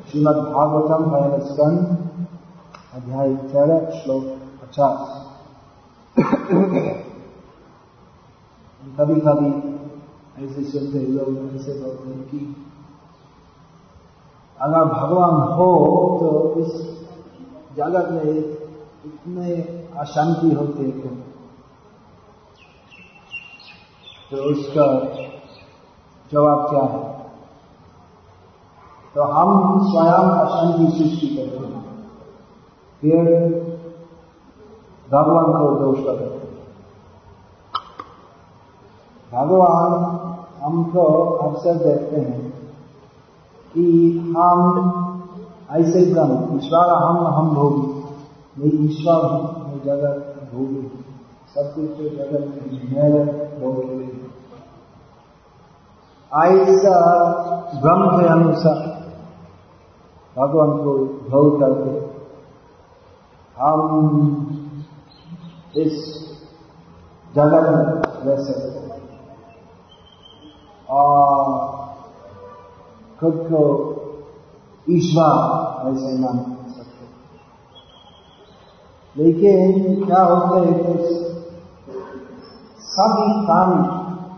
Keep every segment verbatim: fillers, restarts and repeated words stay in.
श्रीमद् भागवतम पहला स्कंद अध्याय तेरह श्लोक पचास। कभी कभी ऐसे सुनते लोग ऐसे बोलते हैं कि अगर भगवान हो तो इस जगत में इतने अशांति होते क्यों? तो उसका जवाब क्या है? तो हम स्वयं अशांति सृष्टि करते हैं, फिर भगवान को दोष लगाते हैं। भगवान हमको अक्सर देखते हैं कि हम ऐसे ब्रह्म ईश्वर हम हम भोगी नहीं, ईश्वर मैं जगत भोगी, सब कुछ तो जगत में मेरे भोगी। ऐसा ब्रह्म के अनुसार भगवान को भोग करके हम इस जगत में रह सकते हैं और खुद को ईश्वर ऐसे मान सकते हैं। लेकिन क्या होता है कि सभी प्राणी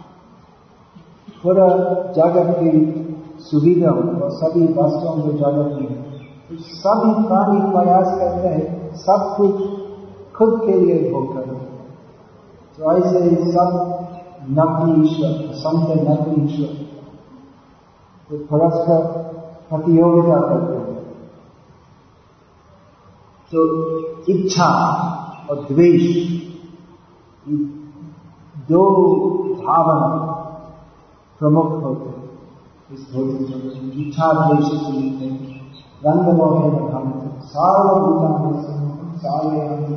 पूरा जगत की सुविधा और सभी वस्तुओं को जगत में सभी प्राणी प्रयास करते हैं सब कुछ खुद के लिए भोग करते हैं। तो ऐसे सब नकली ईश्वर, संत नकली ईश्वर तो परस्पर प्रतियोगिता करते हैं। तो इच्छा और द्वेष दो भावना प्रमुख होते हैं इस भौतिक जगत में। इच्छा द्वेष से लेते हैं रंग मोहे में हम सार्वभूतानि सारे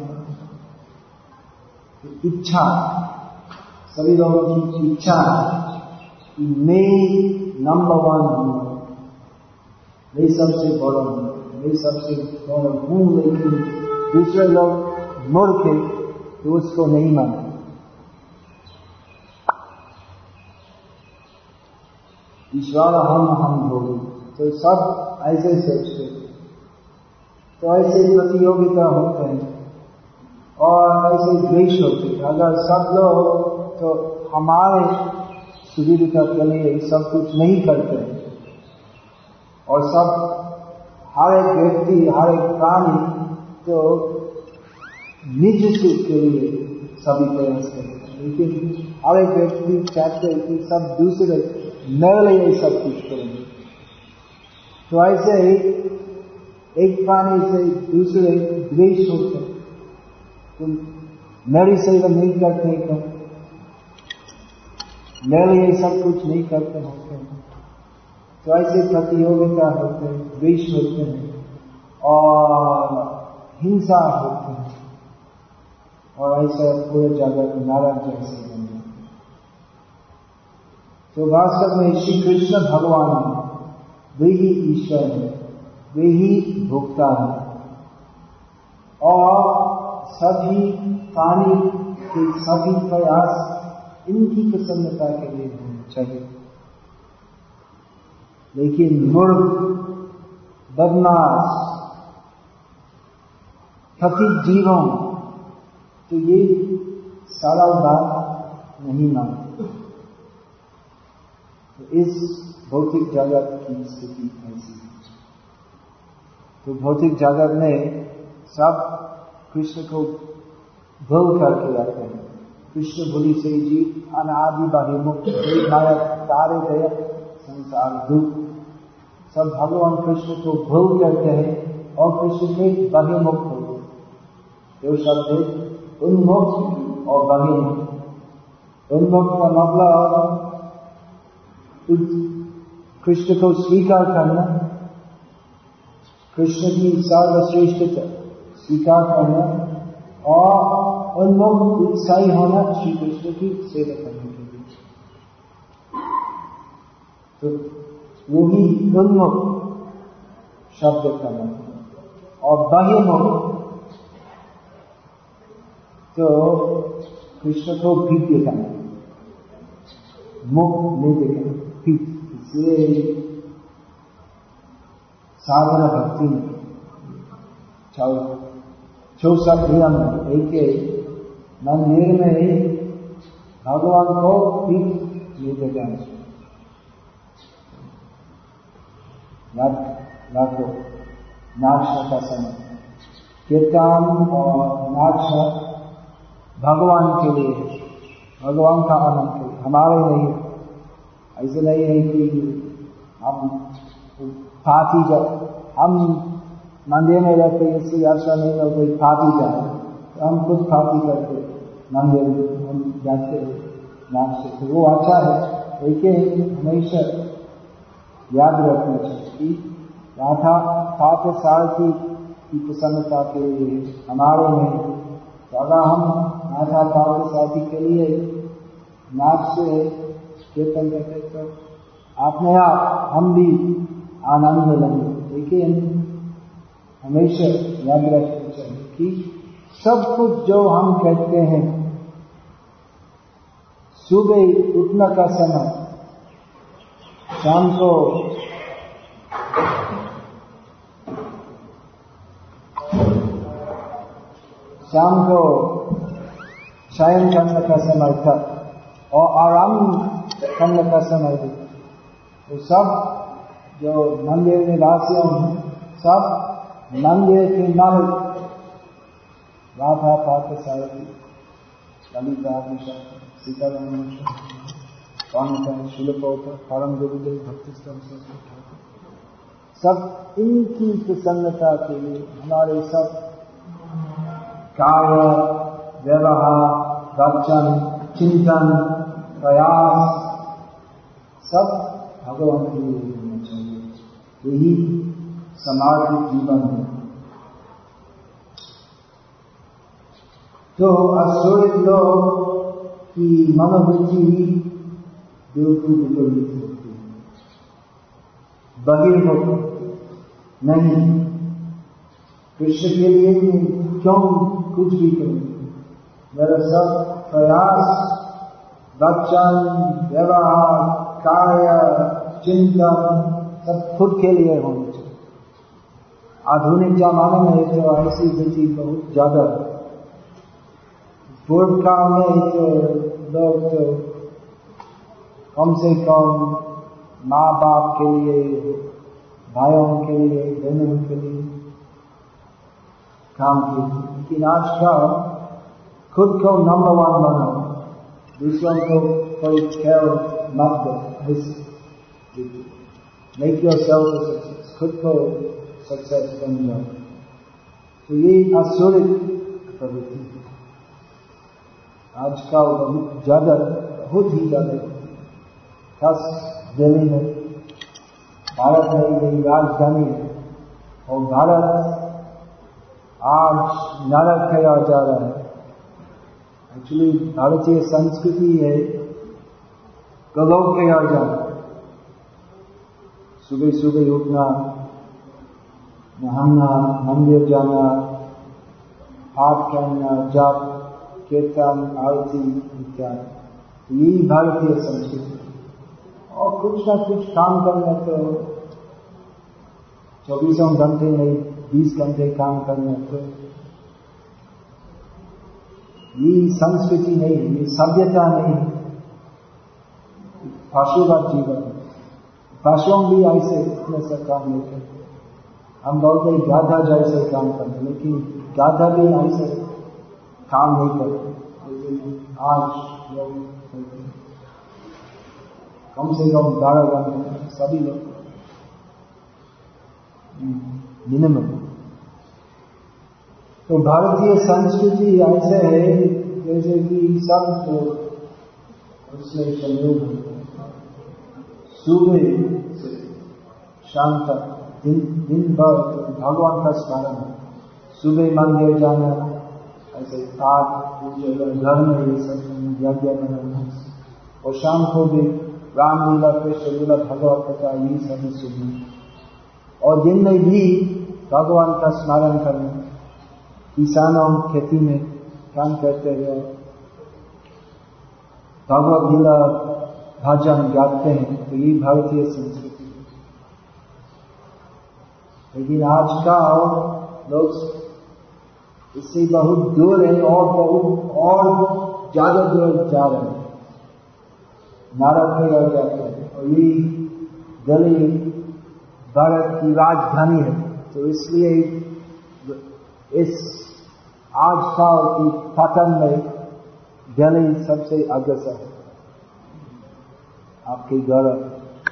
इच्छा, सभी लोगों की इच्छा कि मैं नंबर वन हूँ, मैं सबसे बड़ा हूँ, मैं सबसे बड़ा हूँ। लेकिन दूसरे लोग मूर्ख हैं तो उसको नहीं मानते। ईश्वर हम हम भोगी, तो सब ऐसे सोचते, तो ऐसे प्रतियोगिता होते हैं और ऐसे द्वेष होते हैं। अगर सब लोग तो हमारे सुविधा के लिए सब कुछ नहीं करते और सब हर एक व्यक्ति हर एक प्राणी तो निज सुख के लिए सभी प्रयास करते हैं, लेकिन हर एक व्यक्ति चाहते हैं कि सब दूसरे मेरे लिए सब कुछ करेंगे। तो ऐसे ही एक प्राणी से दूसरे द्वेष होते हैं, तुम मेरी सेवा नहीं करते क्यों, मेरे लिए सब कुछ नहीं करते होते हैं। तो ऐसे प्रतियोगिता होते हैं, द्वेष होते हैं और हिंसा होते हैं और ऐसा पूरे जगत नाराज जैसे बन जाते। तो वास्तव में श्री कृष्ण भगवान वे ही ईश्वर है, वे ही भोक्ता है और सभी प्राणी के सभी प्रयास इनकी प्रसन्नता के लिए होने चाहिए। लेकिन मूर्ख, बदमाश, पतित जीवों तो ये सारा बात नहीं मानते। तो इस भौतिक जगत की स्थिति ऐसी है। तो भौतिक जगत में सब कृष्ण को भूल करके रहते हैं। कृष्ण भूलि से जी अनादि बहिर्मुख माया तारे दया संसार दुख, सब भगवान कृष्ण को भूल करते हैं और कृष्ण के बहिर्मुख होते हैं। दो शब्द उन्मुख और बहिर्मुख। उन्मुख का मतलब कृष्ण को स्वीकार करना, कृष्ण की सर्वश्रेष्ठता स्वीकार करना और उन्मुख उत्साही होना श्री कृष्ण की सेवा करने के लिए। तो वही उन्मुख शब्द का मतलब। और बहिर्मुख तो कृष्ण को पीठ दिखाना, मुख नहीं दिखाना, पीठ। इसलिए साधना भक्ति में चौसठ नियम एक मंदिर में भगवान को पीठ निवेदन नाचो नाचने का समय कीर्तन और नाच भगवान के लिए, भगवान का आनंद के लिए, हमारे नहीं। ऐसे नहीं है कि हम पार्टी जाए, हम मंदिर में रहते इसलिए ऐसा नहीं हो कोई पार्टी जाए तो हम खुद पार्टी करते मंदिर में हम जाते नाचते, तो वो अच्छा है। लेकिन हमेशा याद रखना चाहिए कि राधा पार्थसारथी की प्रसन्नता के लिए हमारे में, तो अगर हम राधा पार्थसारथी के लिए नाच से कीर्तन करते तो अपने आप हम भी आनंद में लेंगे। लेकिन हमेशा याद रखना चाहिए कि सब कुछ जो हम कहते हैं, सुबह उठने का समय, शाम को शाम को शयन करने का समय था और आराम करने का समय भी, तो सब जो मंदिर निवासियों हैं सब मंदिर के नल राधा पार्थसारथी ललिता सीताराम शिलपोत्र परम गुरुदेव भक्ति सब इनकी प्रसन्नता के लिए हमारे सब कार्य, व्यवहार, वचन, चिंतन, प्रयास सब भगवान के लिए होना चाहिए। यही समर्पित जीवन है। तो असुरित लोग की मनोवृत्ति बिल्कुल विपरीत होती है, बहिर्मुख नहीं। कृष्ण के लिए क्यों कुछ भी करेंगे, मेरा सब प्रयास, वचन, व्यवहार, कार्य, चिंतन सब खुद के लिए होना चाहिए। आधुनिक जमाने में तो ऐसी वृत्ति बहुत ज्यादा है। पूर्व काल में तो लोग तो कम से कम माँ बाप के लिए, भाइयों के लिए, बहनों के लिए काम किए, लेकिन आज का खुद को नंबर वन बनाओ, दूसरों को कोई खेल मत दो, मेक योरसेल्फ अ सक्सेस, खुद को सक्सेस बन जाओ। तो ये असुरित प्रवृत्ति आज का बहुत ज्यादा, बहुत ही ज्यादा, खास दिल्ली में, भारत में यही राजधानी है और भारत आज नरक किया जा रहा है। एक्चुअली भारतीय संस्कृति है गलोक किया जा रहा है। सुबह सुबह उठना, नहाना, मंदिर जाना, पाठ करना, जाप, कीर्तन, आरती इत्यादि, यही भारतीय संस्कृति। और कुछ ना कुछ काम करना, तो चौबीसों घंटे नहीं बीस घंटे काम करना, तो ये संस्कृति नहीं, ये सभ्यता नहीं, पशुवत जीवन। पशुओं भी ऐसे इतने से काम नहीं करते। हम बोलते गाधा जैसे काम करते, लेकिन गाधा भी ऐसे काम नहीं करते। लेकिन आज लोग कम से कम बारह घंटे सभी लोग मिनिमम। तो भारतीय संस्कृति ऐसे है जैसे कि सब जो उसमें संयोग होते हैं। सुबह से शाम तक दिन दिन भर भगवान का स्मरण, सुबह मंदिर जाना, ऐसे पाठ पूजा, घर में ये सब यज्ञ बनाना, और शाम को भी रामलीला, कृष्ण लीला, भगवत कथा, ये सभी सुनना, और दिन में भी भगवान का स्मरण करना। किसानों खेती में काम करते हुए भगवत लीला भजन गाते हैं, तो ये भारतीय संस्कृति। लेकिन आजकल लोग इससे बहुत दूर है और बहुत और ज्यादा दूर जा रहे हैं, नरक में रह जाते हैं। और ये दिल्ली भारत की राजधानी है, तो इसलिए इस आठ साल की पतन में दिल्ली सबसे अग्रसर है आपके गौरव।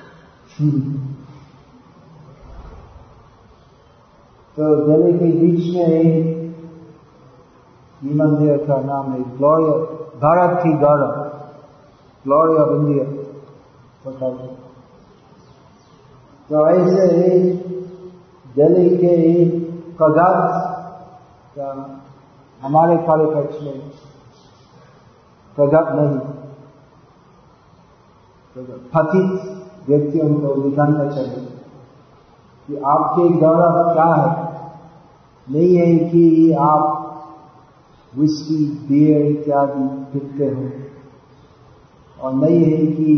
तो दिल्ली के बीच में ये मंदिर का नाम है ग्लोरी, भारत की गौरव, ग्लोरी ऑफ इंडिया। तो ऐसे दिल्ली के प्रगत का हमारे परिप्रेक्ष्य में प्रगत नहीं, पतित व्यक्तियों को दिखाना चाहिए कि आपके गौरव क्या है। नहीं है कि आप विस्की बियर इत्यादि पीते हो, और नहीं है कि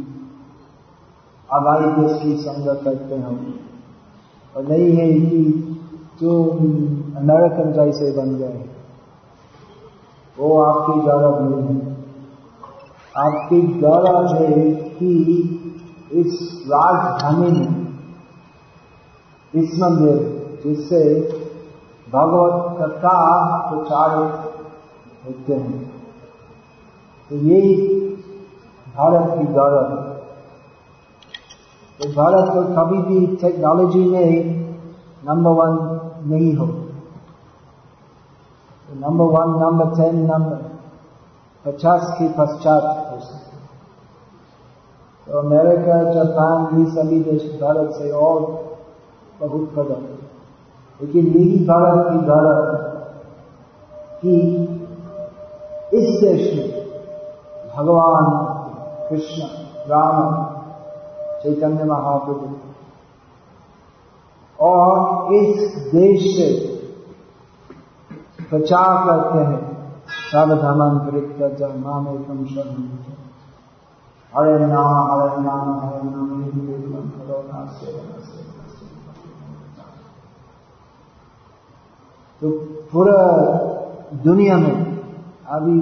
अवाई देश की संगत करते हो, और नहीं है कि तुम अमेरिकन जैसे बन गए, वो आपकी गौरव नहीं है। आपकी गौरव है कि इस राजधानी में इस मंदिर जिससे भगवत कथा प्रचारित होते हैं, तो यही भारत की गौरव है। तो भारत तो कभी भी टेक्नोलॉजी में नंबर वन नहीं हो, तो number one, number ten, number पचास के पश्चात हो सकते। तो अमेरिका, जापान, ये सभी देश भारत से और बहुत प्रगत, लेकिन यही भारत की गौरव कि इस देश में भगवान कृष्ण, राम, चैतन्य महाप्रभु और इस देश से प्रचार करते हैं सर्वधर्मान् परित्यज्य मामेकं शरणं व्रज। हरे नाम हरे नाम हरे नाम नित्यं करुणा सेवनं सेवनं। तो पूरा दुनिया में अभी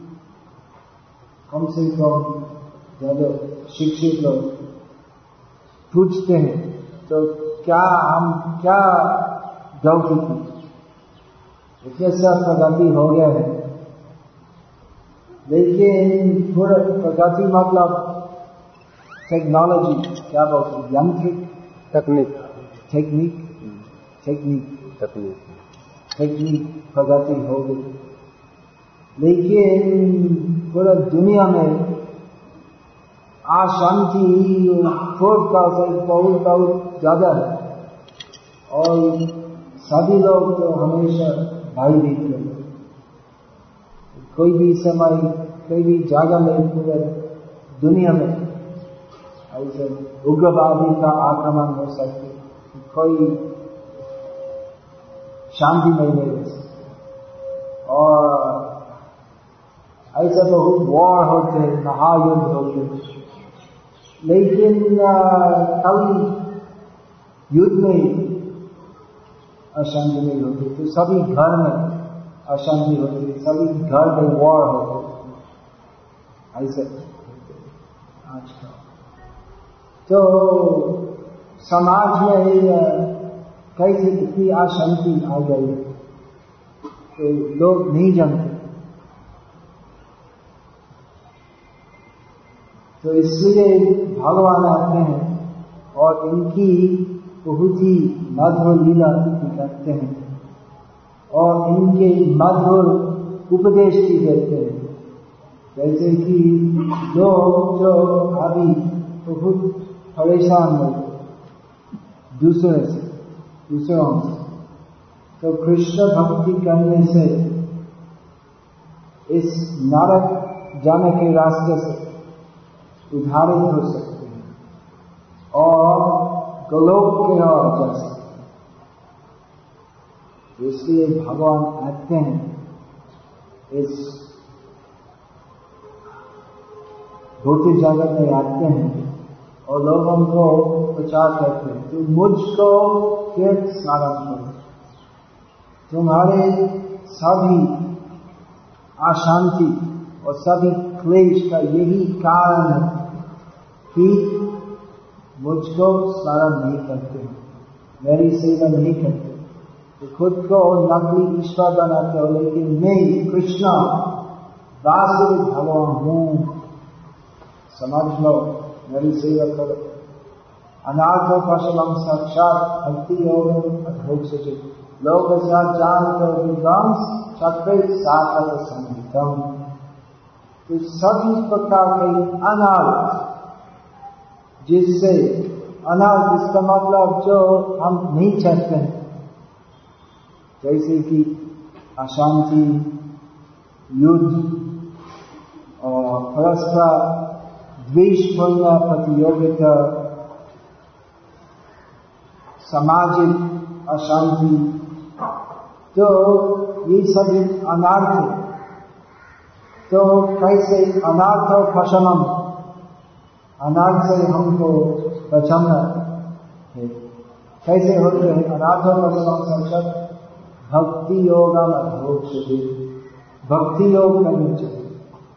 कम से कम ज्यादा शिक्षित लोग पूछते हैं, तो क्या हम क्या गलती की, इतने सब प्रगति हो गया है। लेकिन पूरा प्रगति मतलब टेक्नोलॉजी, क्या बोलते हैं, यांत्रिक तकनीक टेक्निक टेक्निक तकनीक टेक्निक प्रगति हो गई। लेकिन पूरा दुनिया में अशांति क्रोध का असर बहुत बहुत ज्यादा है, और सभी लोग तो हमेशा भयभीत रहते हैं। कोई भी समय, कोई भी जगह में पूरे दुनिया में ऐसे उग्रवादी का आक्रमण हो सकते, कोई शांति नहीं रह सकती। और ऐसे बहुत वॉर होते हैं, महायुद्ध होते हैं, लेकिन कभी युद्ध में अशांति नहीं होती, तो सभी घर में अशांति होती है, सभी घर में वॉर होते हैं, ऐसे आजकल। तो समाज में कैसे इतनी अशांति आ गई है, तो लोग नहीं जानते। तो इसलिए भगवान आते हैं और इनकी बहुत ही मधुर लीला दिखाते हैं और इनके मधुर उपदेश भी देते हैं। जैसे कि लोग जो अभी बहुत परेशान हो दूसरे से दूसरों से, तो कृष्ण भक्ति करने से इस नरक जाने के रास्ते से उद्धारित हो सकते हैं और गोलोक की ओर जा सकते हैं। तो इसलिए भगवान आते हैं, इस भौतिक जगत में आते हैं और लोगों को प्रचार करते हैं। तो मुझको फिर स्मरण करो। तुम्हारे सभी अशांति और सभी क्लेश का यही कारण है कि मुझको स्मरण नहीं करते, मेरी सेवा नहीं करते, तो खुद को नकली ईश्वर बनाते हो। लेकिन मैं कृष्ण वास्तविक भगवान हूँ, समझ लो, मेरी सेवा करो। अनाथो पशुलम साक्षात भक्ति योग अद्भुत से लोग जान कर विद्वांस चक्र साधक संहितम। तो सभी प्रकार के अनाथ, जिससे अनाथ इसका मतलब जो हम नहीं चाहते हैं, जैसे कि अशांति, युद्ध और परस्पर द्वेषपूर्ण प्रतियोगिता, सामाजिक अशांति, तो ये सभी अनाथ है। तो कैसे अनाथ और फशनम, अनाथ से हमको बचाना है। कैसे होते हैं अनाथ और फशनम? संसद भक्ति योग अधोक्ष, भक्ति योग करनी चाहिए।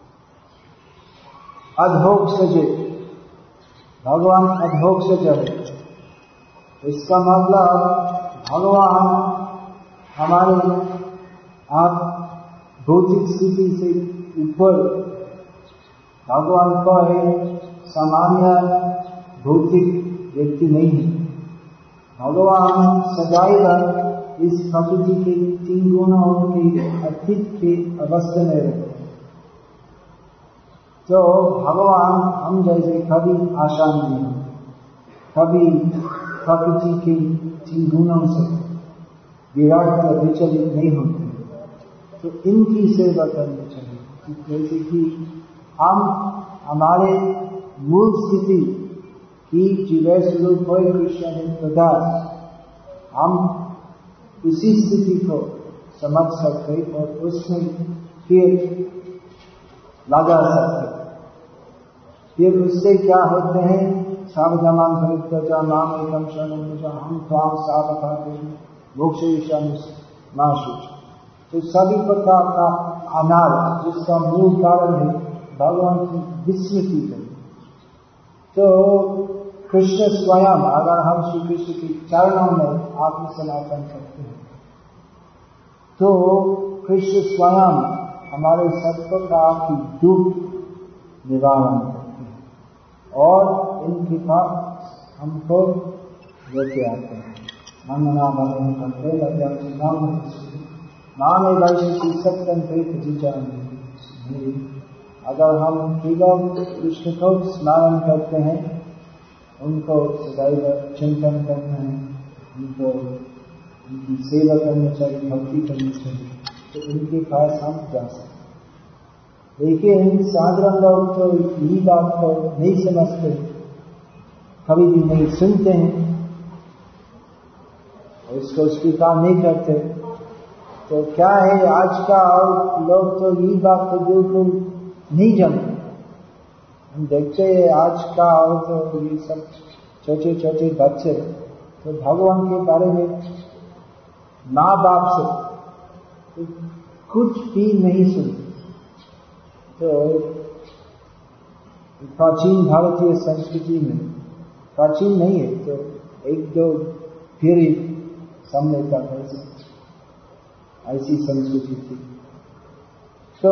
अधोक्ष जे भगवान अधोक्ष है, इसका मतलब भगवान हमारे आप भौतिक स्थिति से ऊपर, भगवान को है सामान्य भौतिक व्यक्ति नहीं है। भगवान सदैव इस प्रकृति के तीन गुणों के अतीत के अवस्था में रहते हैं। तो भगवान हम जैसे कभी आसान नहीं, कभी प्रकृति के तीन गुणों से विराट या विचलित नहीं होते। तो इनकी सेवा करनी चाहिए, जैसे कि हम हमारे मूल स्थिति की जीवे स्वरूप कृष्ण पदार्थ, हम इसी स्थिति को समझ सकते और उसमें फिर लगा सकते। फिर उससे क्या होते हैं? सावधान परित्यजा नाम एकम शरणं व्रज हम त्वां सावधान मोक्ष माशुच। तो सभी प्रकार का अनाथ, जिसका मूल कारण है भगवान की विस्मृति है। तो कृष्ण स्वयं, अगर हम श्री कृष्ण के चरणों में आत्मसमर्पण करते हैं, तो कृष्ण स्वयं हमारे सब प्रकार की दुख निवारण करते हैं और इनके पास हमको लेके आते हैं। मन मना मन करते लगे नाम नाम वैश्य सत्यम प्रेत जीचान। अगर हम केवल कृष्ण को स्मरण करते हैं, उनको सदैव चिंतन करना है, उनको उनकी सेवा करनी चाहिए, भक्ति करनी चाहिए, तो उनके पास हम जा सकते। लेकिन साधारण लोग तो यही बात को नहीं समझते, कभी भी नहीं सुनते हैं, उसको स्वीकार नहीं करते। तो क्या है, आज का लोग तो यही बात को बिल्कुल नहीं जानते। हम देखते हैं आज का और तो ये सब छोटे छोटे बच्चे तो भगवान के बारे में माँ बाप से तो कुछ भी नहीं सुनते। तो प्राचीन भारतीय संस्कृति में, प्राचीन नहीं है तो एक दो पीढ़ी सामने का ऐसी संस्कृति थी। तो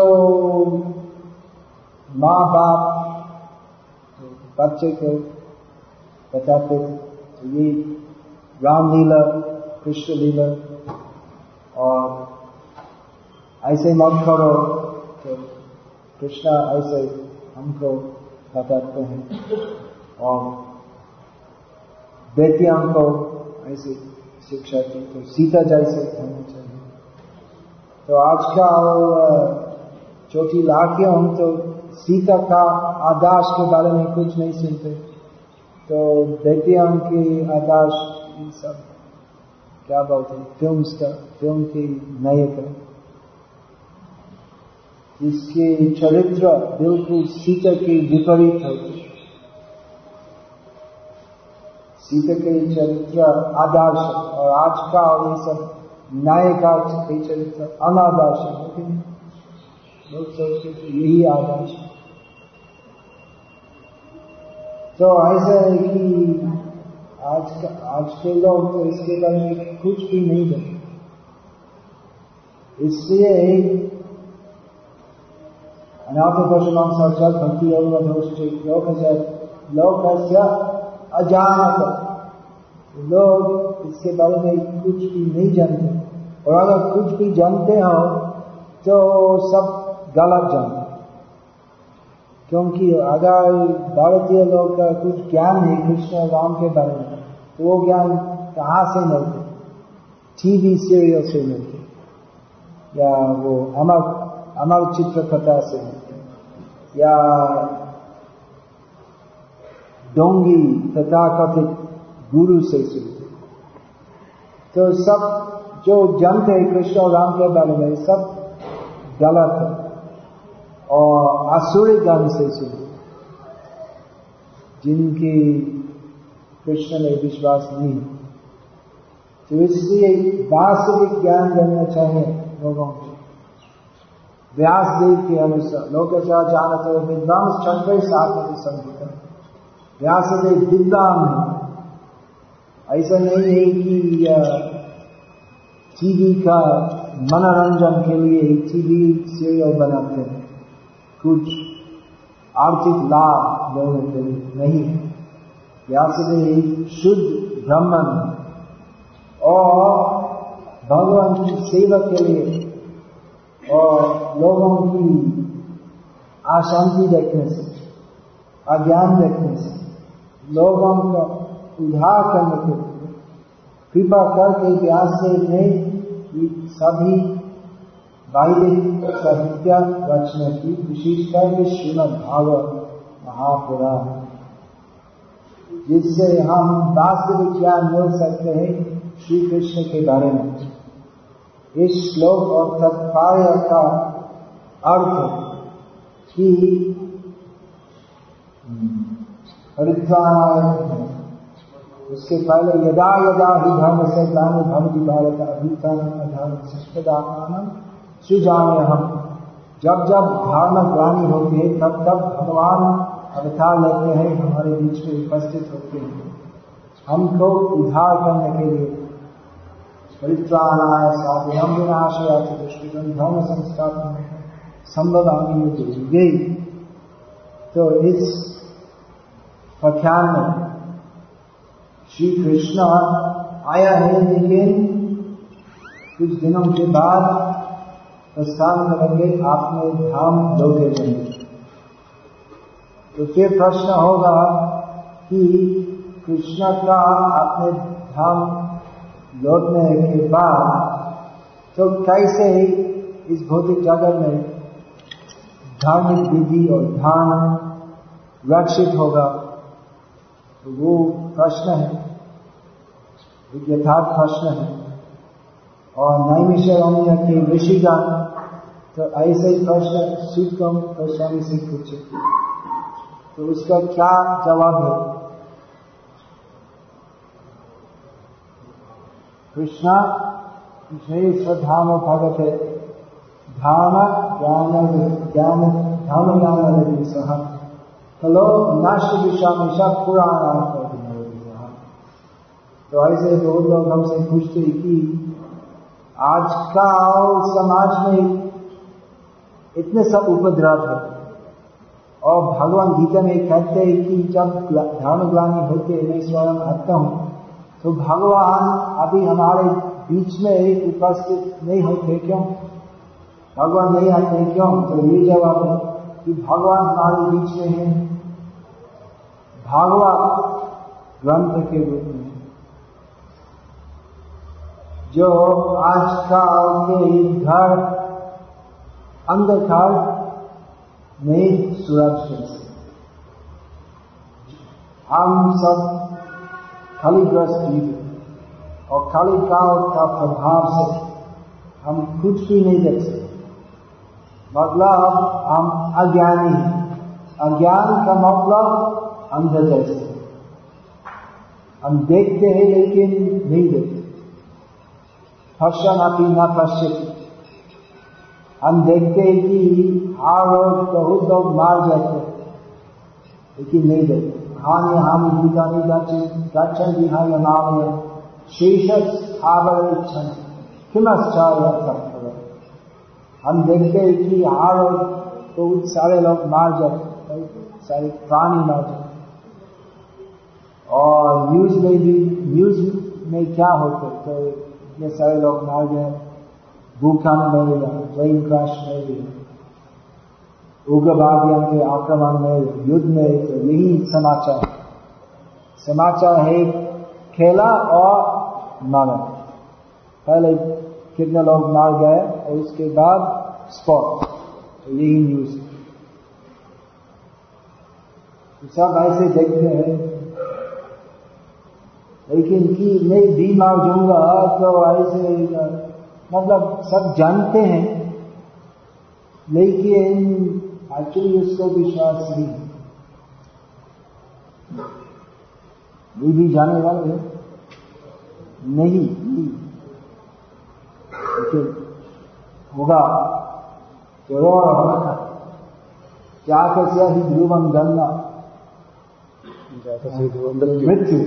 माँ बाप बच्चे को बताते तो ये रामलीला, कृष्ण लीला, और ऐसे मत करो, तो कृष्णा ऐसे हमको बताते हैं, और बेटियों को ऐसे शिक्षा की तो सीता जैसे होना चाहिए। तो आज का छोटी लाखियों हम तो सीता का आदर्श के बारे में कुछ नहीं सुनते। तो बेटियों की आदर्श ये सब क्या बोलते हैं, फिल्म का फिल्म की नायक, जिसके चरित्र बिल्कुल सीता के विपरीत होते। सीता के चरित्र आदर्श और आज का और ये सब नायिका के चरित्र अनादर्श है, लेकिन लोग सोचते यही आदर्श है। तो ऐसा है कि आज का आज के लोग तो इसके बारे में कुछ भी नहीं जानते, इसलिए अनाथपशुनां साक्षात् भक्ति लोकस्य अजानत, लोग इसके बारे में कुछ भी नहीं जानते, और अगर कुछ भी जानते हो तो सब गलत जानते, क्योंकि अगर भारतीय लोग का कुछ ज्ञान है कृष्ण राम के बारे में तो वो ज्ञान कहाँ से मिलते? टीवी सीरियल से मिलते, या वो अमर अमर चित्रकथा से मिलते, या डोंगी तथा कथित गुरु से सुनते। तो सब जो जानते हैं कृष्ण और राम के बारे में सब गलत है और आसुरी ज्ञान से सुनते, जिनकी कृष्ण में विश्वास नहीं है। तो इसलिए वास्तविक ज्ञान देना चाहिए लोगों को। व्यास देव के अनुसार लोकस्य जानत विद्वांस चंद्र सात्मति संगीता, व्यास देव विद्वान है। ऐसा नहीं है कि टीवी का मनोरंजन के लिए टीवी सीरियल बनाते हैं, कुछ आर्थिक लाभ लेने के लिए नहीं। व्यासदेव शुद्ध ब्राह्मण और भगवान की सेवा के लिए और लोगों की अशांति देखने से, अज्ञान देखने से, लोगों का उद्धार करने के लिए कृपा करके व्यासदेव ने सभी वैदिक साहित्य रचना की, विशेषकर श्रीमद् भागवत महापुराण, जिससे हम वास्तविक ज्ञान मिल सकते हैं श्री कृष्ण के बारे में। इस श्लोक और तात्पर्य का अर्थ कि परित्राणाय, उसके पहले यदा यदा ही धर्म से ग्लानि भवति भारत अभ्युत्थानं अधर्म संस्कृतात्मानं सृजाम्य हम, जब जब धर्म ग्लानि होती है तब तब भगवान अवतार लेते हैं, हमारे बीच में उपस्थित होते हैं हमको उद्धार करने के लिए। परित्राणाय साधुनां विनाशाय च दुष्कृतं धर्म संस्थापनाय संभवामि युगे। तो इस व्याख्यान में श्री कृष्ण आया है, लेकिन कुछ दिनों के बाद प्रस्थान करेंगे अपने धाम लौटे जाएंगे। तो फिर प्रश्न होगा कि कृष्ण का अपने धाम लौटने के बाद तो कैसे इस भौतिक जगत में धार्मिक विधि और ध्यान रक्षित होगा? तो वो प्रश्न है, एक यथार्थ प्रश्न है। और नैमिषारण्य के ऋषिगण तो ऐसे ही प्रश्न सूत्रम प्रश्न से पूछे, तो उसका क्या जवाब है? कृष्ण धाम भगते धाम ज्ञान ज्ञान धाम ज्ञान सह कलो नाश विषामिषा पुराण। तो ऐसे दो लोग हमसे पूछते कि आज का समाज में इतने सब उपद्रव है, और भगवान गीता में कहते हैं कि जब धर्म ग्लानि होते मैं स्वयं आता हूँ, तो भगवान अभी हमारे बीच में उपस्थित नहीं होते क्यों? भगवान नहीं आते क्यों? तो ये जवाब है कि भगवान हमारे बीच में है भागवत ग्रंथ के रूप में, जो आज का के घर अंधकार में सुरक्षित है। हम सब खालीग्रस्त जीव और खाली काल का प्रभाव से हम कुछ भी नहीं देख सकते, मतलब हम अज्ञानी हैं। अज्ञान का मतलब अंधता से, हम देखते हैं लेकिन नहीं देखते। पश्यन्नपि न पश्यति, हम देखते हैं कि हर रोज बहुत लोग मार जाते हैं लेकिन नहीं देखते। हानि हानि भूतानि गच्छन्ति विहाय नामय शेषस्थावरेच्छन् किमश्चाय तत्फलम्। हम देखते हैं कि हर रोज बहुत सारे लोग मार जाते, सारे प्राणी मार जाते। और न्यूज में भी, न्यूज में क्या होते, तो इतने सारे लोग मार गए भूकंप में या प्लेन क्रैश में भी, उग्रवादियों के आक्रमण में, युद्ध में, तो यही समाचार समाचार है खेला और मरण। पहले कितने लोग मार गए और उसके बाद स्पॉट, तो यही न्यूज। तो सब ऐसे देखते हैं, लेकिन कि मैं भी मार जाऊंगा तो ऐसे, मतलब सब जानते हैं लेकिन एक्चुअली उसको विश्वास नहीं है। ये भी जाने वाले हैं नहीं, नहीं। लेकिन होगा जरूर होगा। क्या कस्य ही ध्रुवम जन्म मृत्यु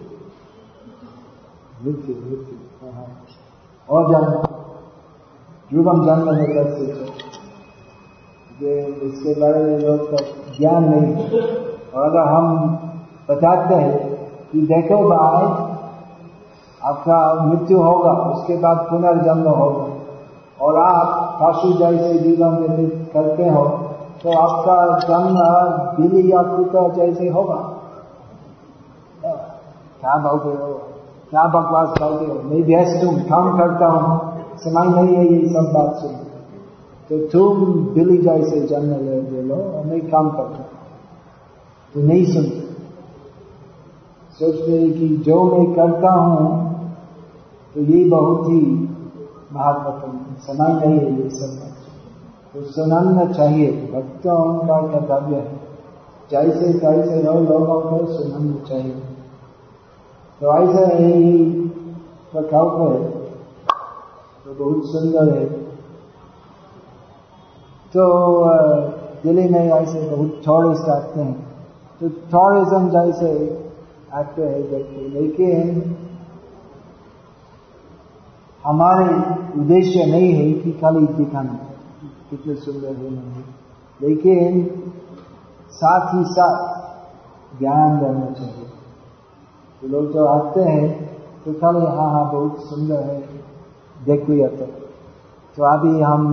मृत्यु मृत्यु और जन्म ध्रुवम जन्म में कैसे, इसके बारे में लोग का ज्ञान नहीं। और अगर हम बताते हैं कि देखो भाई आपका मृत्यु होगा, उसके बाद पुनर्जन्म होगा, और आप पशु जैसे जीवन व्यतीत करते हो, तो आपका जन्म बिल्ली या कुत्ता जैसे होगा। क्या बोलते हो, क्या बकवास करते हो, मैं व्यस्त हूँ, काम करता हूँ, समय नहीं है ये सब बात सुन। तो तुम बिल्ली जैसे जन्म ले लो और मैं काम करता हूँ, तो नहीं सुनते। सोचते हैं कि जो मैं करता हूँ तो ये बहुत ही महत्वपूर्ण, समय नहीं है ये सब बात, तो सुनाना चाहिए। भक्तों का कर्तव्य है, जैसे कैसे हो लोगों को सुनाना चाहिए। तो ऐसा ही प्रकल्प है, तो बहुत सुंदर है। तो दिल्ली में ऐसे बहुत टूरिस्ट आते हैं, तो टूरिज्म जैसे आते हैं देखते, लेकिन हमारे उद्देश्य नहीं है कि खाली दिखाना कितने सुंदर है मंदिर, लेकिन साथ ही साथ ज्ञान देना चाहिए। तो लोग जो आते हैं तो खाली हाँ हाँ बहुत सुंदर है देख लिया। तो, तो अभी हम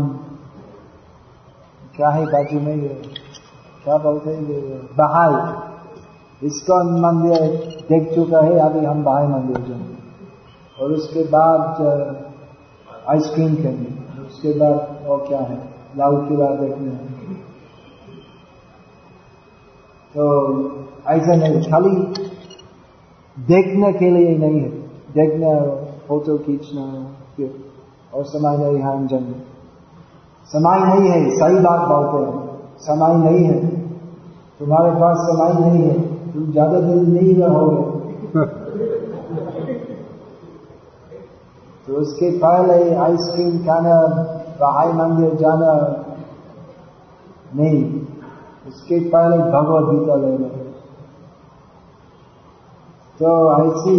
क्या है बाजू में ये क्या बोलते हैं, ये बहाई इसको मंदिर देख चुका है, अभी हम बहाई मंदिर जाएंगे और उसके बाद आइसक्रीम खाएंगे, उसके बाद और क्या है लाल किला देखने। तो ऐसा नहीं खाली देखने के लिए नहीं है, देखना फोटो खींचना और समय नहीं है। हम जन समय नहीं है, सही बात बोलते हैं, समय नहीं है, तुम्हारे पास समय नहीं है, तुम ज्यादा दिन नहीं रहोगे। तो उसके पहले आइसक्रीम खाना, बहाई मंदिर जाना नहीं, उसके पहले भगवद गीता लेना। तो ऐसी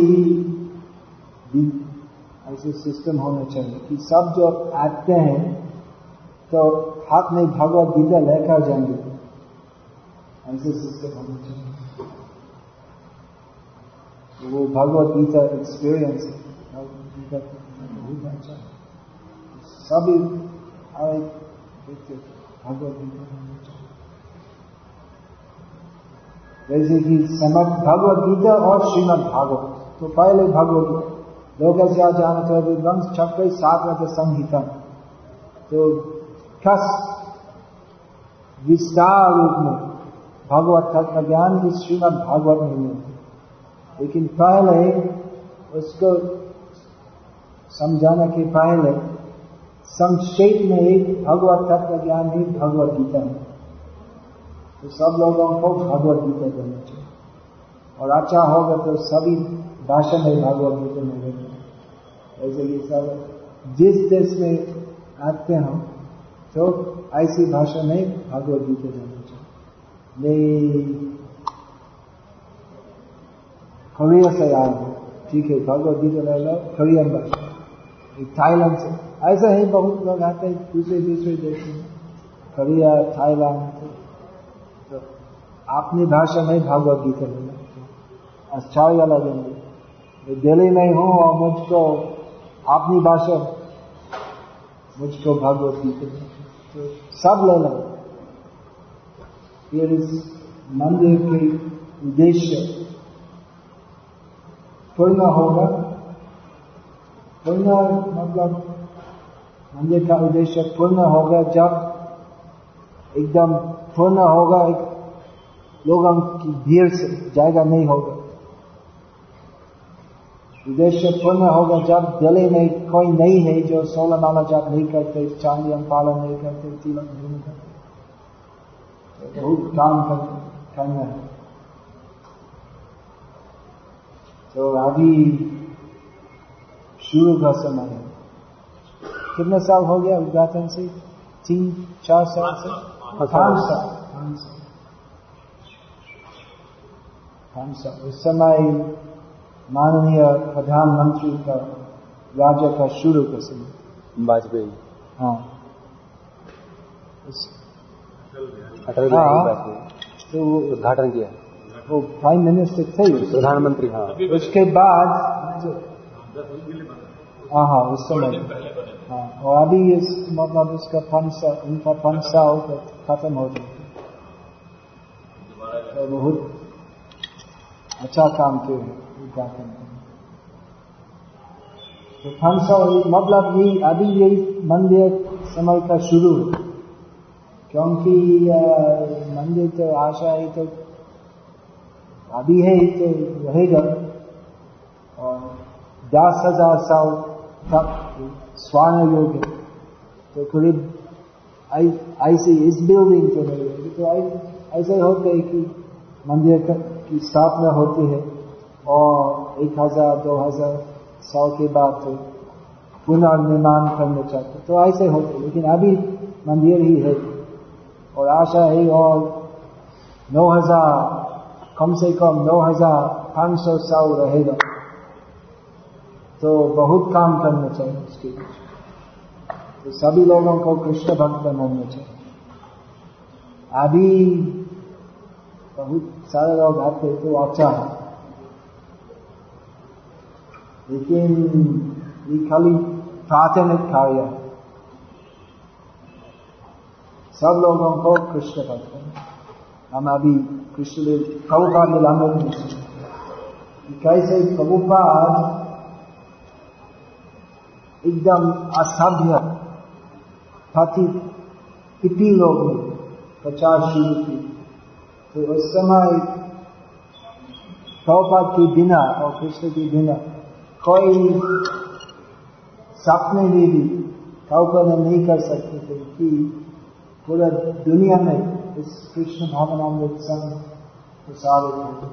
ऐसे सिस्टम होना चाहिए कि सब जो आते हैं तो हाथ में भगवद गीता लेकर जाएंगे, ऐसे सिस्टम होना चाहिए। वो भगवद गीता एक्सपीरियंस बहुत अच्छा है, सभी भगवद गीता होना चाहिए। जैसे कि समझ भगवद गीता और श्रीमद् भागवत, तो पहले भगवद गीता लोकस्य जानतो विद्वंस चक्र सात्वत संहिता, तो खस विस्तार रूप में भगवत तत्व ज्ञान इस श्रीमद् भागवत में है, लेकिन पहले उसको समझाने के पहले संक्षेप में एक भगवत तत्व ज्ञान ही भगवद गीता है। तो सब लोगों को भगवद गीता देना चाहिए, और अच्छा होगा तो सभी भाषा में भागवत गीता में रहते। ऐसे कि सब जिस देश में आते हम तो ऐसी भाषा में भागवत गीता जाना चाहिए। मैं कोरिया से आया हूँ, ठीक है, भागवत गीता ले लो कोरियन भाषा, थाईलैंड से ऐसा ही बहुत लोग आते हैं दूसरे दूसरे देश में, कोरिया, थाईलैंड, तो अपनी भाषा में भागवत गीता ले लो, आश्चर्य लगेंगे। मैं दिल्ली में हूँ और मुझको अपनी भाषा, मुझको भागवत गीता तो सब ले लो। फिर इस मंदिर के उद्देश्य पूर्ण होगा, पूर्ण मतलब मंदिर का उद्देश्य पूर्ण होगा जब एकदम पूर्ण होगा, एक लोगों की भीड़ से जाएगा नहीं होगा। उद्देश्य पूर्ण होगा जब दिल्ली में कोई नहीं है जो सोलह माला जाप नहीं करते, चांदियम पालन नहीं करते, तिलक नहीं करते, तो बहुत काम करना है। तो अभी शुरू का समय है। कितने साल हो गया उद्घाटन से? तीन चार साल से? पांच साल पांच साल उस समय माननीय प्रधानमंत्री का राज्य का शुरू का समय वाजपेयी, हाँ अटल बिहारी वाजपेयी तो वो उद्घाटन किया, वो प्राइम मिनिस्टर थे, प्रधानमंत्री। हाँ, उसके बाद हाँ हाँ उस समय हाँ, और अभी इस मतलब इसका पांच साल, उनका पांच साल खत्म हो गया, तो बहुत अच्छा काम किए उद्घाटन। तो पांच साल मतलब ये अभी यही मंदिर समय का शुरू है, क्योंकि मंदिर तो आशा है तो अभी है तो रहेगा, और दस हजार साल तक स्वर्ण युग है, तो करीब ऐसे इस बिल्डिंग को नहीं रहेगी। तो ऐसे होते है कि मंदिर की स्थापना होती है और एक हजार दो हजार साल के बाद तो पुनर्निर्माण करना चाहते, तो ऐसे होते। लेकिन अभी मंदिर ही है और आशा है और नौ हजार कम से कम नौ हजार पांच सौ साल रहेगा, तो बहुत काम करना चाहिए उसके लिए। तो सभी लोगों को कृष्ण भक्त बनना चाहिए। अभी बहुत सारे लोग आते तो अच्छा है, लेकिन ये खाली प्राथमिक कार्य है, सब लोगों को कृष्ण भक्त बनना। हम अभी कृष्ण प्रभुपाद लीलामृत में कैसे प्रभुपाद एकदम असभ्य पति पिपी लोग में प्रचार शुरू की, तो उस समय प्रभुपाद के बिना और कृष्ण के बिना कोई सपने में भी कल्पना नहीं कर सकते थे कि पूरा दुनिया में इस कृष्ण भावनामृत संघ प्रसारित हो।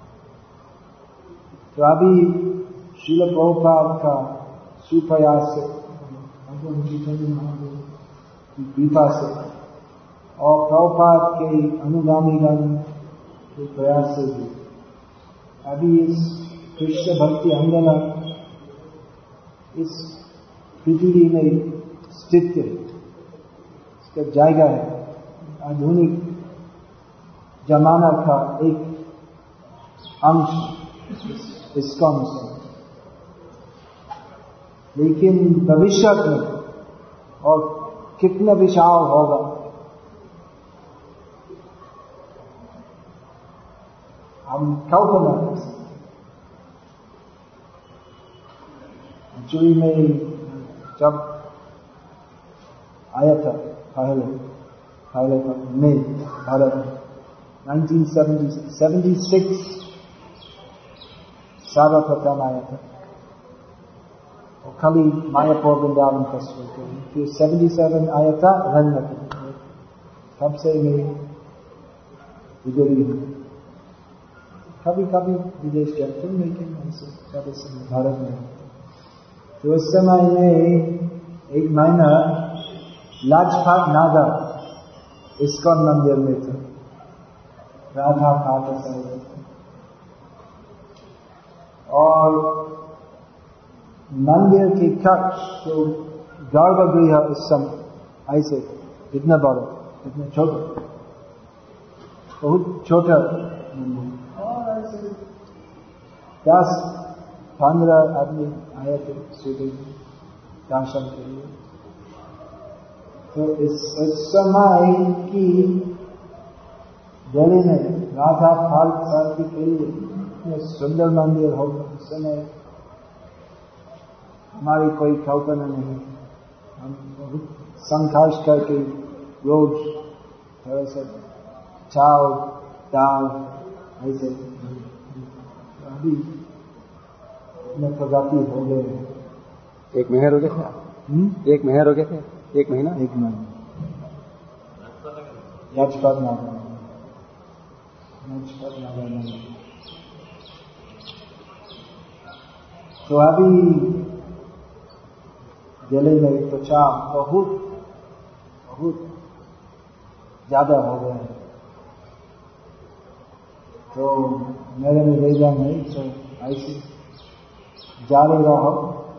तो अभी श्रील प्रभुपाद का सुप्रयास से, भगवान चैतन्य महाप्रभु की कृपा से और प्रभुपाद के अनुगामीगण के प्रयास से भी अभी इस कृष्ण भक्ति आंदोलन इस पृथ्वी में स्थित है, इसका जायगा है, आधुनिक जमाना का एक अंश इसका अनुसार। लेकिन भविष्य में और कितना विशाल होगा, हम कल्पना कर सकते। एक्चुअली में जब आया था पहले पहले में भारत उन्नीस सौ छिहत्तर सर्वप्रथम आया था, और खाली मायापुर वृंदावन फेस्टिवल के लिए। फिर सतहत्तर आया था रंगनगर, तब से मैं इधर ही हूँ। कभी कभी विदेश जाते हैं, लेकिन ऐसे ज्यादा समय भारत में। तो उस समय में एक महीना लाजपत नगर इस्कॉन मंदिर में था, राधा पाठ और मंदिर के कक्ष तो गर्भगृह उस समय ऐसे इतना बड़ा, इतना छोटा, बहुत छोटा मंदिर, और ऐसे दस पंद्रह आदमी आए थे सुबह दर्शन के लिए। तो इस, इस समय की दिल्ली में राधा पार्क शांति के लिए सुंदर मंदिर हो, उस समय हमारी कोई कल्पना नहीं। हम बहुत संघर्ष करके रोज थोड़ा सा चावल दाल ऐसे, अभी इतने प्रगति हो गए। एक महीना हो गए थे, एक महीना हो गए थे, एक महीना एक महीना लाजपत नगर लाजपत नगर में। तो अभी दिल्ली में प्रचार बहुत बहुत ज्यादा हो गया है। तो मेरे में रेजा नहीं, तो ऐसे जारी रहो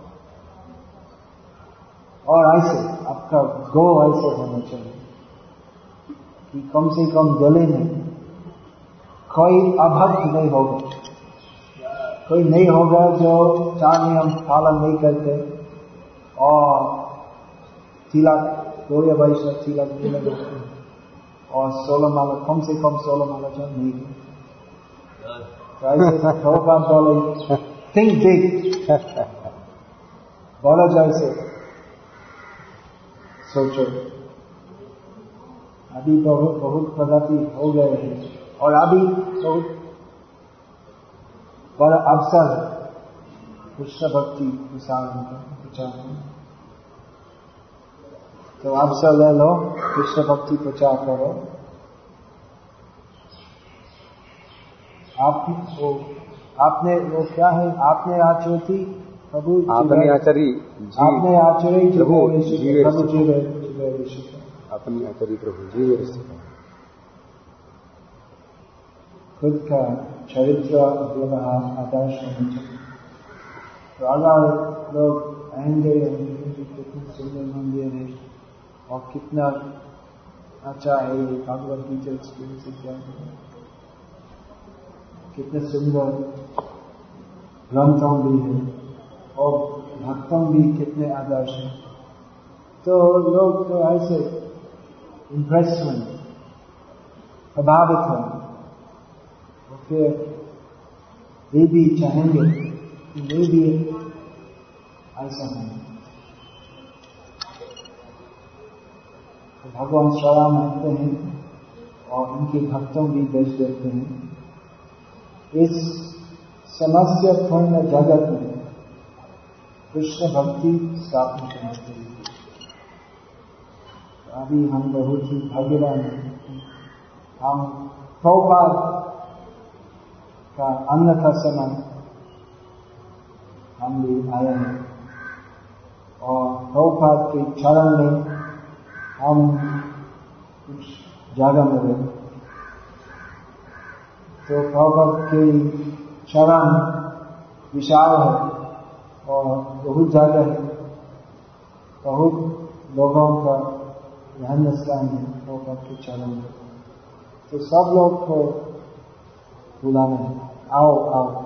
और ऐसे आपका गो ऐसे होना चाहिए कि कम से कम दिल्ली में कोई अभक्त नहीं होगा, कोई नहीं होगा जो चार नियम पालन नहीं करते और तिलक गौरी वैष्णव तिलक नहीं लगाते और सोलह माला कम से कम सोलह माला जो नहीं। तो ऐसे प्रभुपाद बोले थिंक बिग, बोला जैसे सोचो। अभी बहुत बहुत प्रगति हो गए हैं और अभी बहुत बड़ा अवसर कृष्ण भक्ति प्रसार प्रचार। तो अवसर ले लो, कृष्ण भक्ति प्रचार करो। आप वो आपने वो क्या है, आपने आचरित प्रभु आपने आचरी आपने आचरित प्रभु प्रभु जी अपनी आचरी प्रभु जी खुद का चरित्र आदर्श होना चाहिए। तो अगर लोग आएंगे कितने सुंदर मंदिर है और कितना अच्छा है भगवत गीता एक्सपीरियंस एग्जाम, कितने सुंदर ग्रंथों भी है और भक्तों भी कितने आदर्श है। तो लोग तो ऐसे इम्प्रेस हुए, प्रभावित हुए, फिर वे भी चाहेंगे कि वे भी ऐसा हों। तो भगवान श्री राम आते हैं और उनके भक्तों भी भेज देते हैं इस समस्या पूर्ण जगत में कृष्ण भक्ति स्थापना करने के लिए। अभी हम बहुत ही भाग्यवान हैं, हम प्रभुपाद का अन्न का समय हम भी आए हैं और प्रभुपाद के चरण में हम कुछ जगह में रहे। तो प्रभुपाद के चरण विशाल है और बहुत जगह है, बहुत लोगों का रहने स्थान है प्रभुपाद के चरण में। तो सब लोग को बुलाना है, आओ आओ।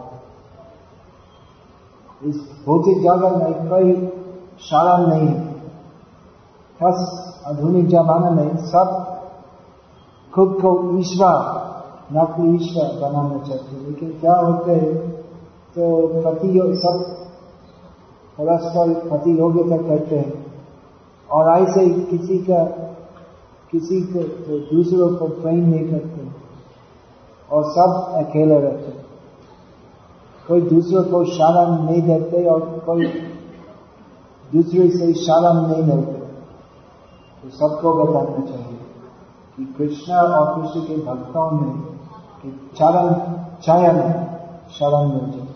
इस भौतिक जगत में कोई शरण नहीं है, बस आधुनिक जमाने में सब खुद को ईश्वर नकली ईश्वर बनाना चाहते हैं। लेकिन क्या होता है, तो प्रतियोग सब परस्पर प्रतियोगिता करते हैं और ऐसे किसी का किसी को तो दूसरों को प्रेम नहीं करते और सब अकेले रहते, कोई दूसरों को शरण नहीं देते और कोई दूसरे से शरण नहीं लेते। तो सबको बताना चाहिए कि कृष्ण और कृष्ण के भक्तों में चरण चयन शरण में जो।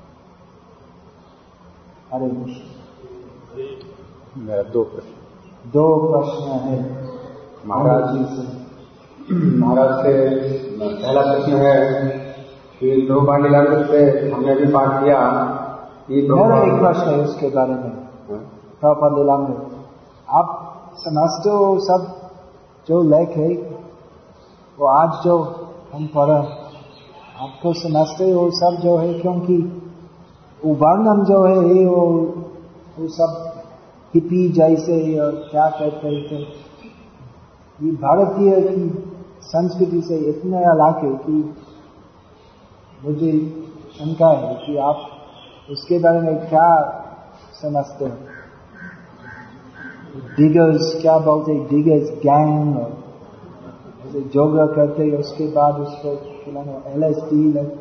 हरे कृष्ण। मेरा दो प्रश्न दो प्रश्न है महाराज जी से। महाराज से पहला प्रश्न है कि दो बाणी लाल से हमने भी पाठ किया। मेरा एक प्रश्न है उसके बारे में। प्रभुपाद लीलामृत आप समझते हो सब जो लेख है वो आज जो हम पढ़े आपको समझते हो सब जो है, क्योंकि वो वर्णन जो है वो वो सब हिपी जैसे क्या कहते थे, ये भारतीय की संस्कृति से इतने अलग है कि मुझे शंका है कि आप उसके बारे में क्या समझते हो। डिगर्स क्या बोलते, डिगर्स गैंग और जैसे जोगा करते हैं उसके बाद उसको खिलाना एल एस डी।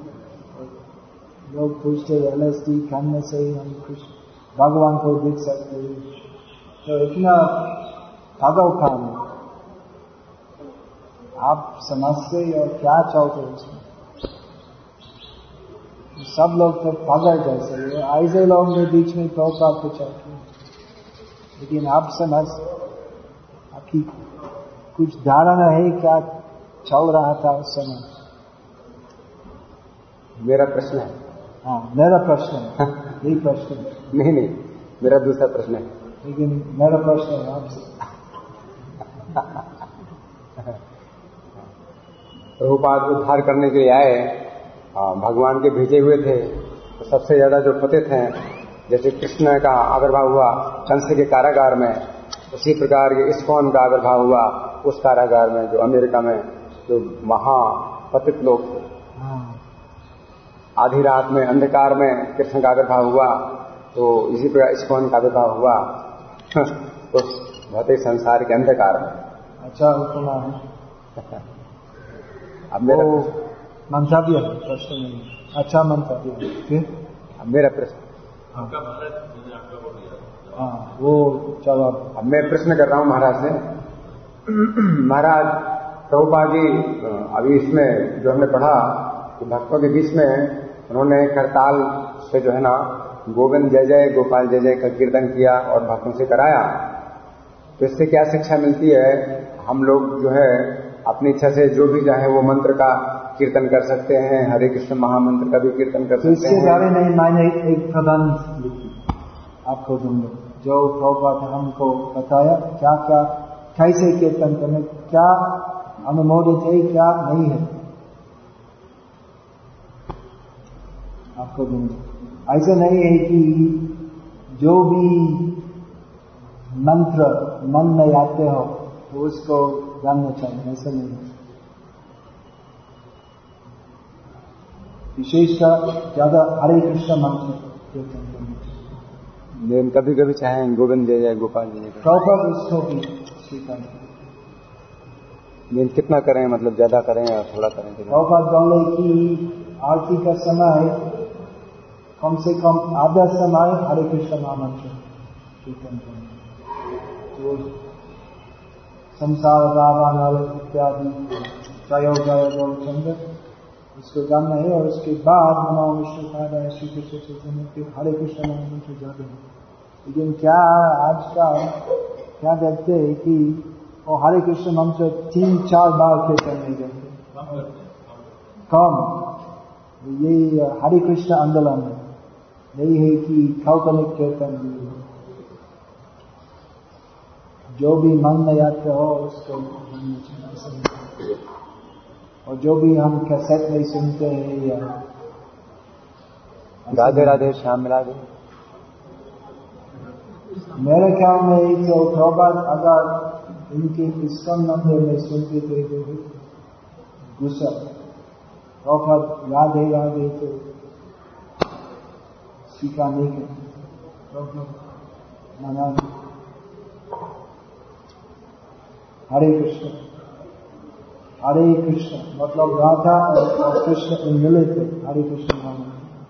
लोग पूछते एल एस डी खाने से ही हम कुछ भगवान को देख सकते हैं, तो इतना पागल काम है। आप समझते और क्या चाहते हो उसमें? सब लोग तो पागल जैसे है, ऐसे लोग के बीच में प्रभुपाद को चाहते हैं, लेकिन आप समझ आपकी कुछ धारणा है क्या चल रहा था उस समय? मेरा प्रश्न है। हाँ मेरा प्रश्न है। यही प्रश्न नहीं नहीं मेरा दूसरा प्रश्न है, लेकिन मेरा प्रश्न है आपसे। प्रभुपाद उद्धार करने के लिए आए, भगवान के भेजे हुए थे, तो सबसे ज्यादा जो पतित हैं, जैसे कृष्ण का आविर्भाव हुआ कंस के कारागार में, उसी प्रकार ये इस्कॉन का आविर्भाव हुआ उस कारागार में जो अमेरिका में जो महापतित लोग थे। आधी रात में अंधकार में कृष्ण का आविर्भाव हुआ, तो इसी प्रकार इस्कॉन का आविर्भाव हुआ उस भौतिक संसार के अंधकार में। अच्छा उपमा है। अब मेरा मंतव्य प्रश्न नहीं, अच्छा मंतव्य। फिर अब मेरा प्रश्न। हाँ हाँ वो जवाब। अब मैं प्रश्न कर रहा हूँ महाराज से। महाराज प्रभुपाद जी अभी इसमें जो हमने पढ़ा कि भक्तों के बीच में उन्होंने करताल से जो है ना गोविंद जय जय गोपाल जय जय का कीर्तन किया और भक्तों से कराया, तो इससे क्या शिक्षा मिलती है? हम लोग जो है अपनी इच्छा से जो भी चाहे वो मंत्र का कीर्तन कर सकते हैं, हरे कृष्ण महामंत्र का भी कीर्तन कर सकते हैं। इसके बारे में मैंने एक प्रबंध लिखी आपको दूंगा, जो प्रभुपाद हमको बताया क्या क्या कैसे कीर्तन करने, क्या अनुमोदित है क्या नहीं है, आपको दूंगा। ऐसा नहीं है कि जो भी मंत्र मन में आते हो तो उसको जानना चाहिए, ऐसा नहीं है। विशेषकर ज्यादा हरे कृष्ण मंत्र कीर्तन करना चाहिए। लेकिन कभी कभी चाहें गोविंद जय जय गोपाल जय जय, प्रॉपर उसको भी स्वीकार करें। लेकिन कितना करें, मतलब ज्यादा करें या थोड़ा करें? प्रॉपर बोले कि आरती का समय कम से कम आधा समय हरे कृष्ण महामंत्र कीर्तन करें। तो संसार रावण इत्यादि जय जय गौचंद्र उसको जानना है, और उसके बाद नमो विष्णु पादाय श्री कृष्ण चैतन्य के हरे कृष्ण महामंत्र जाते हैं। लेकिन क्या आज का क्या देखते हैं कि वो हरे कृष्ण मंत्र तीन चार बार कीर्तन नहीं करते, कम। ये हरे कृष्ण आंदोलन है, नहीं है कि काल्पनिक कीर्तन भी है। जो भी मन में आते हो उसको जानना चाहिए, और जो भी हम कैसेट में सुनते हैं या राधे राधे श्याम राधे। मेरे ख्याल में एक तो प्रभुपाद अगर इनके इस्कॉन मंदिर में सुनते थे तो गुस्सा, प्रभुपाद राधे राधे तो स्वीकार नहीं करते, मना। हरे कृष्ण हरे कृष्ण मतलब राधा और कृष्ण मिले थे, हरे कृष्ण नाम।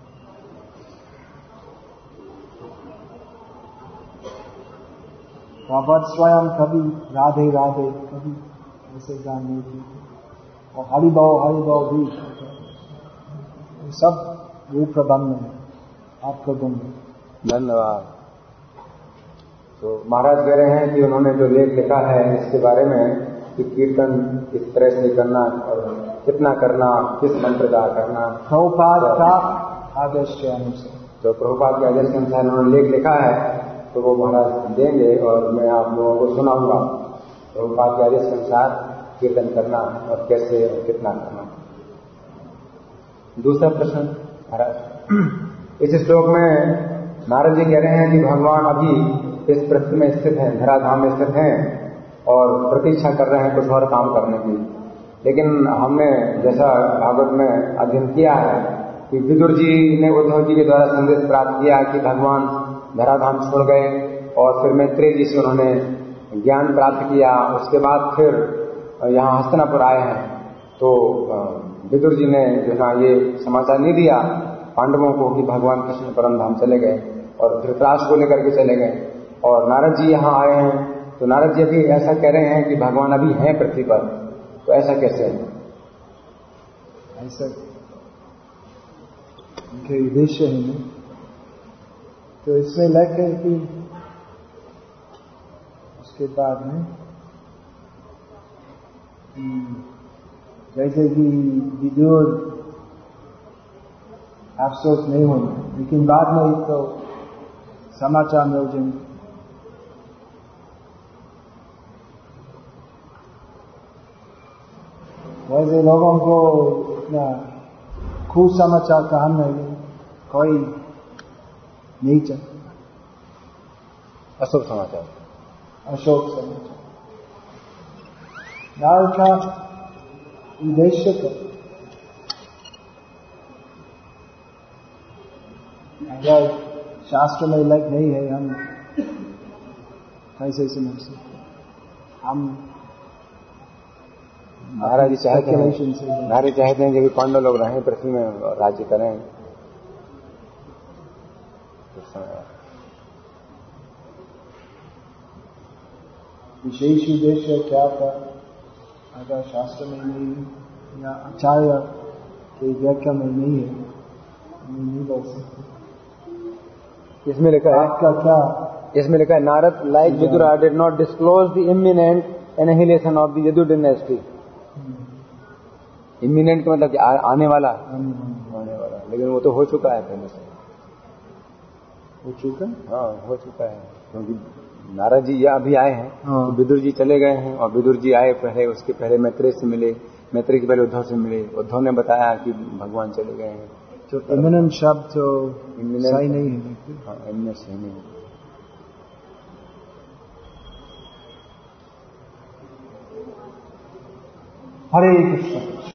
प्रभुपाद स्वयं कभी राधे राधे कभी ऐसे गान नहीं थे, और हरि भाव हरि भाव भी सब रूप प्रबंध में आपका गुण। धन्यवाद। तो महाराज कह रहे हैं कि उन्होंने जो लेख लिखा है इसके बारे में कि कीर्तन किस तरह से करना और कितना करना, किस मंत्र का करना, प्रभुपाद का आदेश के अनुसार, तो प्रभुपाद के आदेश के अनुसार उन्होंने लेख लिखा है तो वो महाराज देंगे और मैं आप लोगों को सुनाऊंगा प्रभुपाद के आदेश के अनुसार कीर्तन करना और कैसे और कितना करना। दूसरा प्रश्न महाराज, इस श्लोक में नारद जी कह रहे हैं कि भगवान अभी इस पृथ्वी में स्थित हैं, धराधाम में स्थित हैं और प्रतीक्षा कर रहे हैं कुछ और काम करने की। लेकिन हमने जैसा भागवत में अध्ययन किया है कि विदुर जी ने उद्धव जी के द्वारा संदेश प्राप्त किया कि भगवान धराधाम छोड़ गए और फिर मैत्रेय जी से उन्होंने ज्ञान प्राप्त किया, उसके बाद फिर यहाँ हस्तिनापुर आए हैं। तो विदुर जी ने जो है ये समाचार नहीं दिया पांडवों को कि भगवान कृष्ण परम धाम चले गए और धृतराष्ट्र को लेकर के चले गए और नारद जी यहाँ आए हैं। तो नारद जी अभी ऐसा कह रहे हैं कि भगवान अभी हैं पृथ्वी पर, तो ऐसा कैसे है? ऐसा उनके उद्देश्य है नहीं, तो इसमें लेकर कि उसके बाद में जैसे कि विदुर अफसोस नहीं होना, लेकिन बाद में तो समाचार मिल जाएंगे। वैसे लोगों को इतना खूब समाचार कहा नहीं, कोई नहीं चाहता अशोक समाचार, अशोक समाचार। नारद का उद्देश्य का अगर शास्त्र में लग नहीं है, हम कैसे समझ सकते? हम महाराज जी चाहते हैं महाराज चाहते हैं जब पांडव लोग रहें पृथ्वी में और राज्य करें। विशेष उद्देश्य क्या था अगर शास्त्र में नहीं है या आचार्य के व्याख्या में नहीं है, नहीं बोल सकते। इसमें लिखा है आपका क्या? इसमें लिखा है Narad like Vidur did not disclose the imminent annihilation of the Yadu dynasty. Imminent का मतलब आ, आने वाला आने वाला, लेकिन वो तो हो चुका है पहले से। हो चुका? हाँ हो चुका है, क्योंकि नारद जी यहाँ अभी आए हैं। हाँ। तो विदुर जी चले गए हैं और विदुर जी आए पहले, उसके पहले मैत्रेय से मिले, मैत्रेय के पहले उद्धव से मिले, उद्धव ने बताया कि भगवान चले गए हैं। तो इमिनेंट शब्द तो सही नहीं है। हाँ इमिनेंट सही नहीं है। हरे कृष्ण।